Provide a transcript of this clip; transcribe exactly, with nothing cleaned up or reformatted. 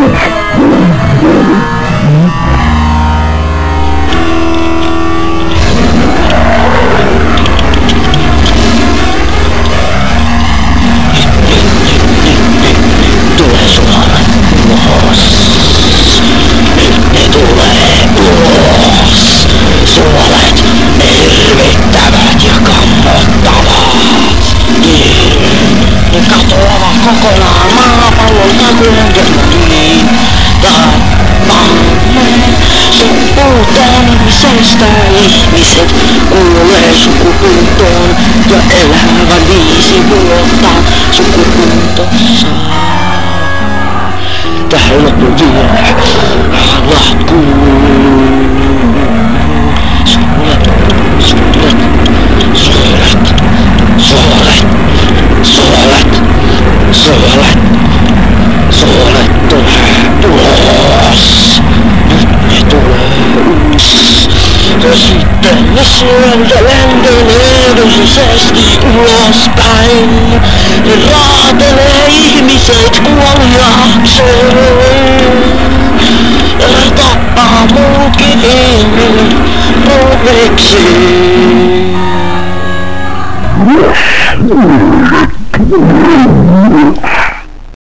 Kokonaan maapallolta kuitenkin tapaamme sen puuteen ihmisestä. Ihmiset kuolee sukupuuttoon ja elävän viisi vuotta sukupuutossa. Tähän loppuun vielä latkuu. Suolet, suolet, suolet, suolet, suolet. Suolet, suolet tulee ulos. Nyt ne tulee ulos. Ja sitten ne sieltä lentelee edullisesti ulospäin. Ne raatelee ihmiset kuoliaakseen. Ja tappaa muutkin ruumiksi. Mm-hmm.